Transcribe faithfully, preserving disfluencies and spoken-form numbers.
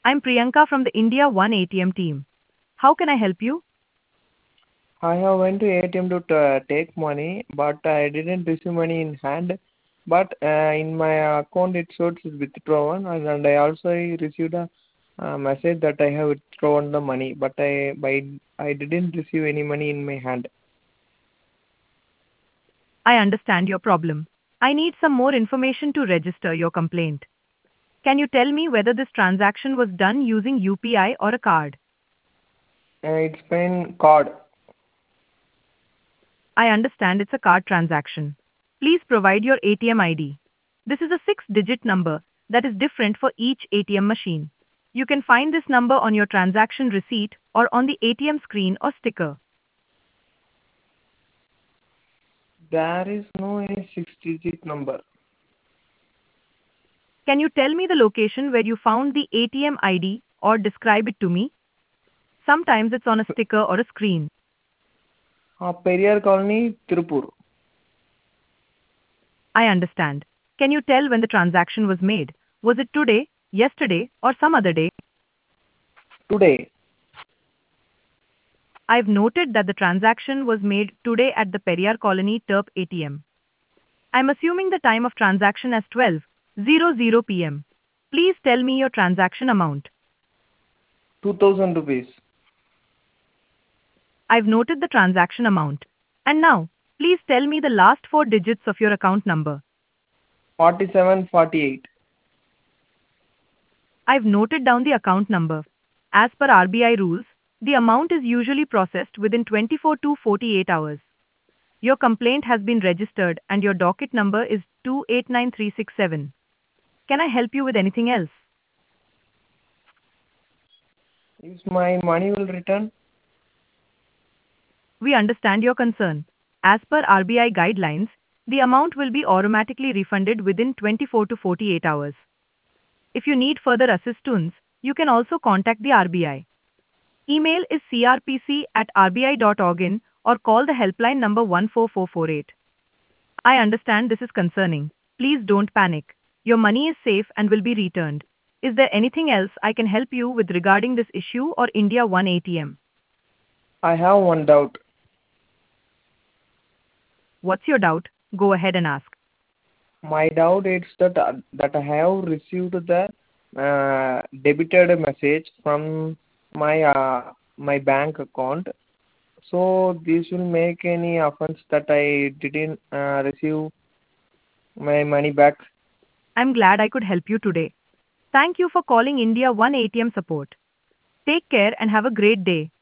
I'm Priyanka from the India One A T M team. How can I help you? I have went to A T M to t- take money, but I didn't receive money in hand. But uh, in my account it shows it's withdrawn, and, and I also received a uh, message that I have withdrawn the money, but I by I didn't receive any money in my hand. I understand your problem. I need some more information to register your complaint. Can you tell me whether this transaction was done using U P I or a card? Uh, it's been card. I understand it's a card transaction. Please provide your A T M I D. This is a six digit number that is different for each A T M machine. You can find this number on your transaction receipt or on the A T M screen or sticker. There is no any six-digit number. Can you tell me the location where you found the A T M I D or describe it to me? Sometimes it's on a sticker or a screen. Uh, Periyar Colony, Tirupur. I understand. Can you tell when the transaction was made? Was it today, yesterday, or some other day? Today. I've noted that the transaction was made today at the Periyar Colony Terp A T M. I'm assuming the time of transaction as twelve hundred p m. Please tell me your transaction amount. Two thousand rupees. I've noted the transaction amount. And now, please tell me the last four digits of your account number. Forty-seven, forty-eight. I've noted down the account number. As per R B I rules, the amount is usually processed within twenty-four to forty-eight hours. Your complaint has been registered and your docket number is two eight nine three six seven. Can I help you with anything else? Is my money will return? We understand your concern. As per R B I guidelines, the amount will be automatically refunded within twenty-four to forty-eight hours. If you need further assistance, you can also contact the R B I. Email is c r p c at r b i dot org in or call the helpline number one four four four eight. I understand this is concerning. Please don't panic. Your money is safe and will be returned. Is there anything else I can help you with regarding this issue or India One A T M? I have one doubt. What's your doubt? Go ahead and ask. My doubt is that uh, that I have received the uh, debited message from my uh, my bank account. So this will make any offense that I didn't uh, receive my money back. I'm glad I could help you today. Thank you for calling India One A T M support. Take care and have a great day.